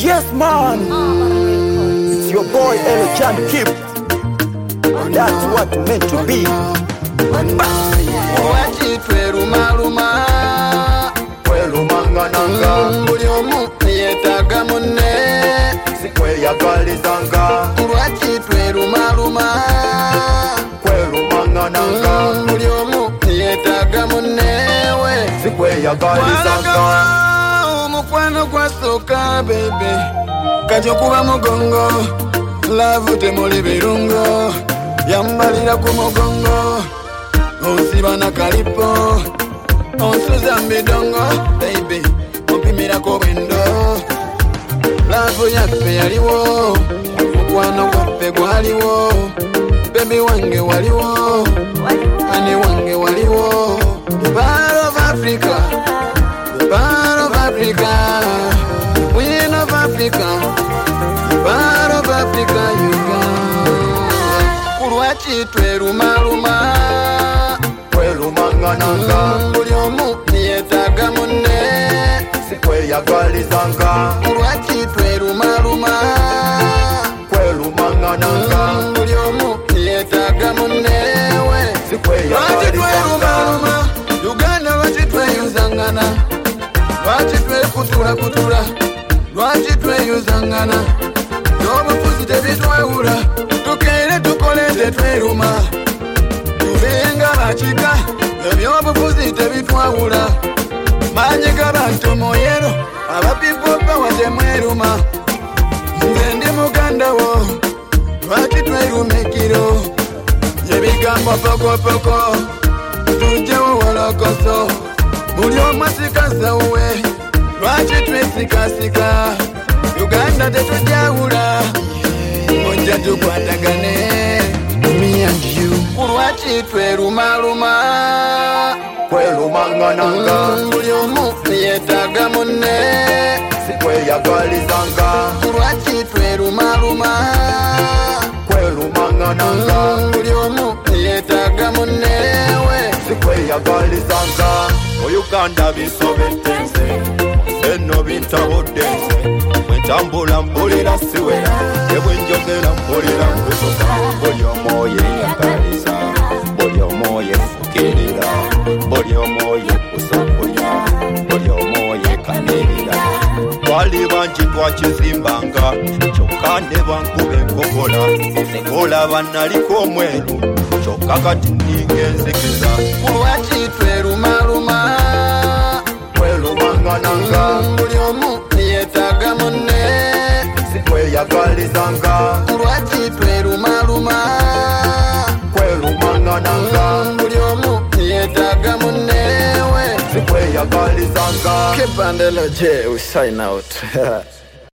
Yes, man. It's your boy Elo Chan Kip. That's what meant to be. Wachitwe ruma Kwelumangananga buli omu yetaaga munne sikweyagalizanga. Wachitwe ruma Kwelumangananga buli omu yetaaga munne we sikweyagalizanga. Omukwano gwasooka baby kajja kuba mugongo love temuli birungo yambalira ku mugongo onsiba na kalipo onsuza mbidongo baby ompimirako bwendo love yaffe yaliwo mukwano gwaffe gwaliwo baby wange waliwo ani wange waliwo the part of Africa, the part of Africa, queen of Africa, the part of Africa you got. Kulwachitwe ruma Kwelumangananga buli omu yetaaga munne sikweyagalizanga. Kulwachitwe ruma Kwelumangananga buli omu yetaaga munne we sikweyagalizanga. Lwachitwe Uganda lwachitweyuzangana lwachitwe kutula lwachitweyuzangana n'obufuzi tebitwewula tukeere tukole tetweruma tubenga bakika ebyobufuzi tebitwawula maanyi g'abantu muyero abapipopa watemweruma nze ndi muganda wo lwachitweruma ekiro ebigambo pokopoko tujewo walokoso buli omu asikasawuwe lwaki twesikasika Uganda tetujawula ojja tukwatagane me and you kulwaki tweruma Kwelumangananga buli omu yetaaga munne sikweyagalizanga. kulwaki tweruma Kwelumangananga buli omu yetaaga munne we sikweyagalizanga. Uganda bisobetense eno bintabuddense bwentambula mpulira siwera ebwenjogera mpulira nkutuka buli omu yeyagaliza buli omu yefukirira buli omu yekusokunya buli omu yekanirira. Twali bangi twakizimbanga kyokka ne bankuba enkokola olaba naliko omweru kyokka kati nninga enzikiza. kulwaki tweruma Kwelumangananga buli omu yetaaga munne sikweyagalizanga. kulwaki tweruma Kwelumangananga buli omu yetaaga munne we sikweyagalizanga. Kip and Elo J, we sign out.